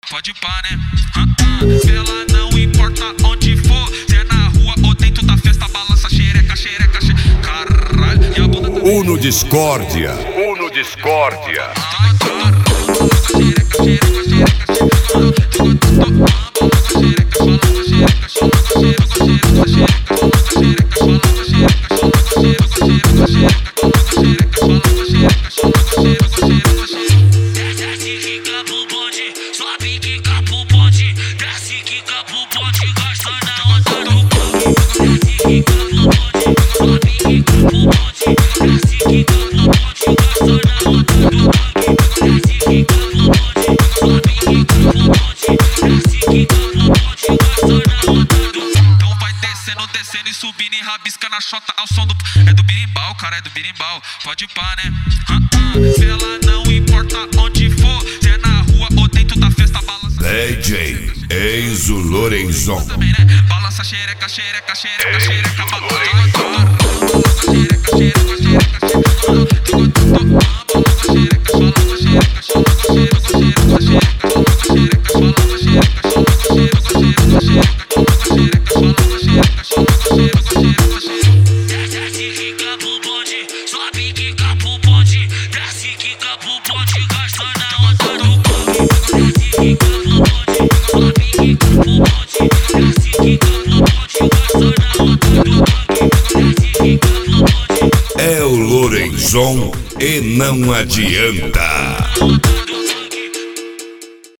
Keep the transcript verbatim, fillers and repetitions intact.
pode pá, né? Uh-uh. Ela não importa onde for, se é na rua ou dentro da festa, balança xereca, xereca, xereca. Caralho, e a bunda também. Uno Discórdia. Uno Discórdia. Ai, caralho, balança xereca, xereca, xereca, xereca. Balança xereca, balança xereca, balança xereca, balança xereca, balança xereca, balança xereca, balança xereca, balança xereca, balança xereca, balança xereca, balança xereca, balança xereca, balança xereca. Desce, quica pro bonde, sobe, quica pro bonde, desce, quica pro bonde, gasta na onda do coque. Desce, quica pro bonde, sobe, quica pro bonde, desce, quica pro bonde, gasta na onda do coque. Desce, quica pro bonde, sobe, quica pro bonde, desce, quica pro bonde, gasta na onda do coque. Então vai descendo, descendo e subindo e rabisca na chota ao som do... É do birimbau, cara, é do birimbau, pode pá, né? Uh-uh. Ela não importa onde for, se é na rua ou dentro da festa, balança. D J Enzo Lorenzon. Também, né? Balança xereca, xereca, xereca, xereca, balança xereca, xereca, xereca, xereca, balança xereca, balança xereca, balança xereca, balança xereca, balança xereca, balança xereca, balança xereca, balança xereca, balança xereca, balança xereca, balança xereca, balança xereca. Desce, quica pro bonde, sobe, quica pro bonde, desce, quica pro bonde, gasta na onda do coque. Desce, quica pro bonde, sobe, quica pro bonde, desce, quica pro bonde, gasta na onda do coque. Desce, quica pro bonde. É o Lorenzon e não adianta.